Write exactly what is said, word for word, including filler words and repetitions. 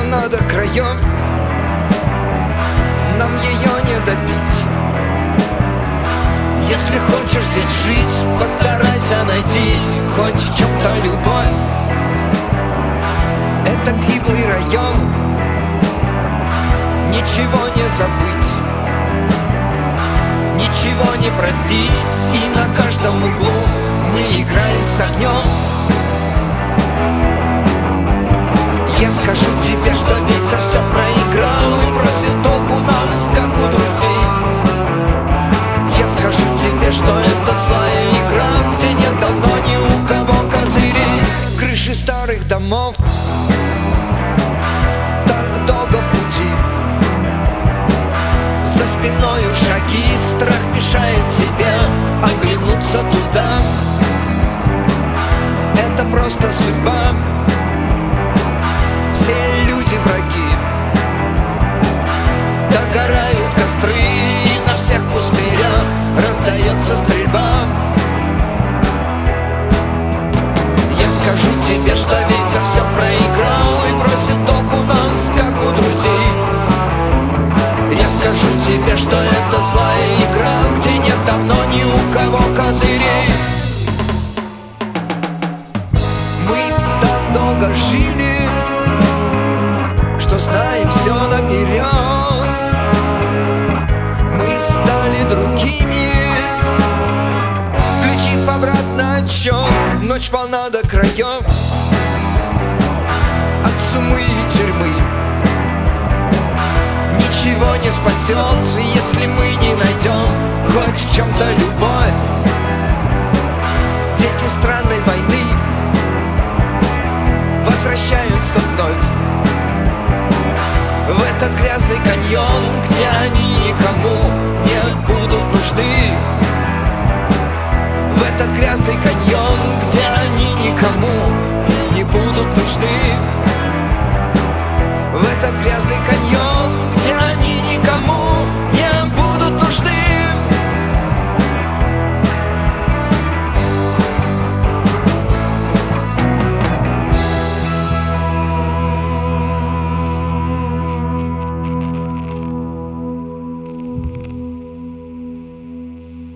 полна до краев, нам ее не допить. Если хочешь здесь жить, постарайся найти хоть в чем-то любовь. Это гиблый район, ничего не забыть, ничего не простить. И на каждом углу мы играем с огнем. Я скажу тебе, что ветер все проиграл и бросит толк у нас, как у друзей. Я скажу тебе, что это злая игра, где нет давно ни у кого козырей. Крыши старых домов, так долго в пути, за спиною шаги, страх мешает тебе оглянуться туда. Это просто судьба, все люди враги. Догорают костры, и на всех пустырях раздается стрельба. Я скажу тебе, что ветер все проиграл и бросит толк у нас, как у друзей. Я скажу тебе, что это злая игра, где нет давно ни у кого козырей. Мы так долго жили, что знаем все наперед. Мы стали другими, включив обратно отсчет. Ночь полна до краев, от сумы и тюрьмы. Ничего не спасет, если мы не найдем хоть в чем-то любовь. Дети странной войны возвращаются вновь в этот грязный каньон, где они никому не будут нужны. В этот грязный каньон, где они никому